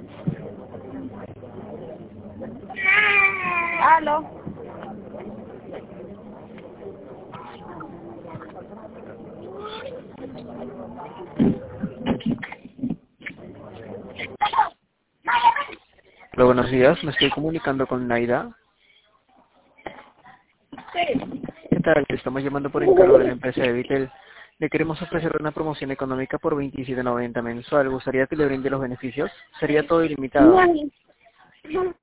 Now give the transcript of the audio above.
Aló. Hola, buenos días. Me estoy comunicando con Naida. Sí. ¿Qué tal? Estamos llamando por encargo de la empresa de Vitel. Le queremos ofrecer una promoción económica por 27.90 mensual. ¿Gustaría que le brinde los beneficios? Sería todo ilimitado. No.